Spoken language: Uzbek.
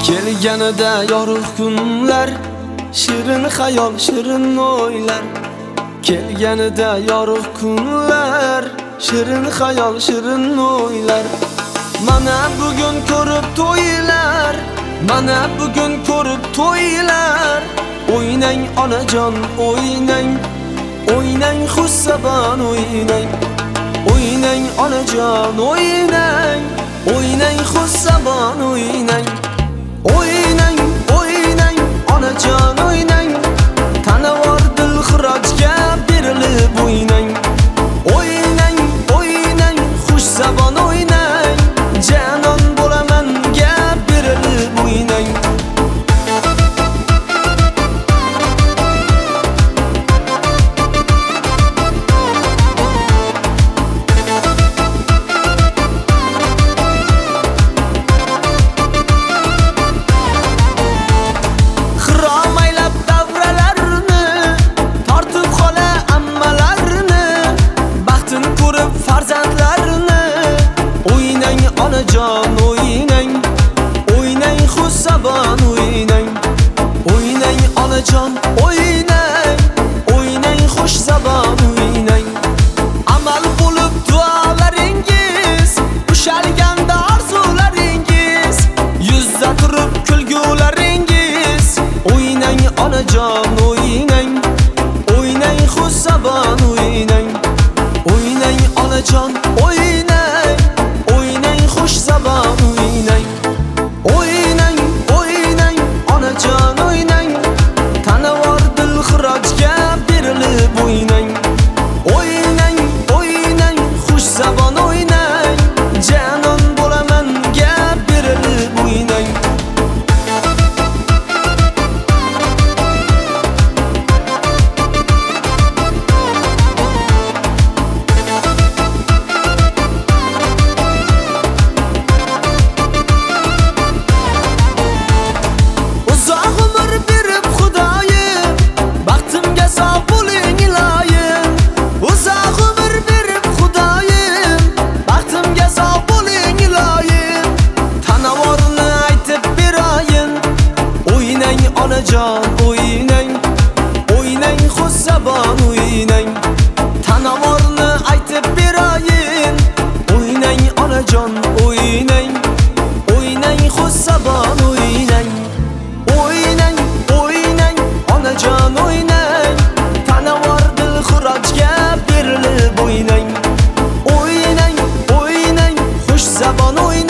Kelganida yorug' kunlar, shirin xayol, shirin o'ylar. Kelganida yorug' kunlar, shirin xayol, shirin o'ylar. Mana bugun ko'rib to'ylar, mana bugun ko'rib to'ylar. O'ynang onajon, o'ynang, o'ynang xushzabon o'ynang. O'ynang onajon, o'ynang, o'ynang xushzabon o'ynang. O'ynang, o'ynang onajon, o'ynang. Tanavor dilxirojga berilib o'ynang. O'ynang, o'ynang xushzabon o'ynang. Janon bo'lamanga berilib o'ynang. Onajon o'ynang, o'ynang xushzabon o'ynang. O'ynang onajon, o'ynang, o'ynang xushzabon o'ynang. Amal bo'lib duolaringiz, ushalganda orzularingiz, yuzda turib kulgularingiz. O'ynang onajon, o'ynang, o'ynang xushzabon o'ynang. O'ynang onajon, o'ynang, o'ynang xushzabon o'ynang. O'ynang, o'ynang onajon o'ynang. Tanavor dilxirojga berilib o'ynang. O'ynang, o'ynang xushzabon o'ynang. Janon bo'lamanga berilib o'ynang. Onajon o'ynang, o'ynang xushzabon o'ynang. Tanavorni aytib berayin. O'ynang onajon, o'ynang, o'ynang xushzabon o'ynang. O'ynang, o'ynang onajon o'ynang. Tanavor dilxirojga berilib o'ynang. O'ynang, o'ynang xushzabon o'ynang.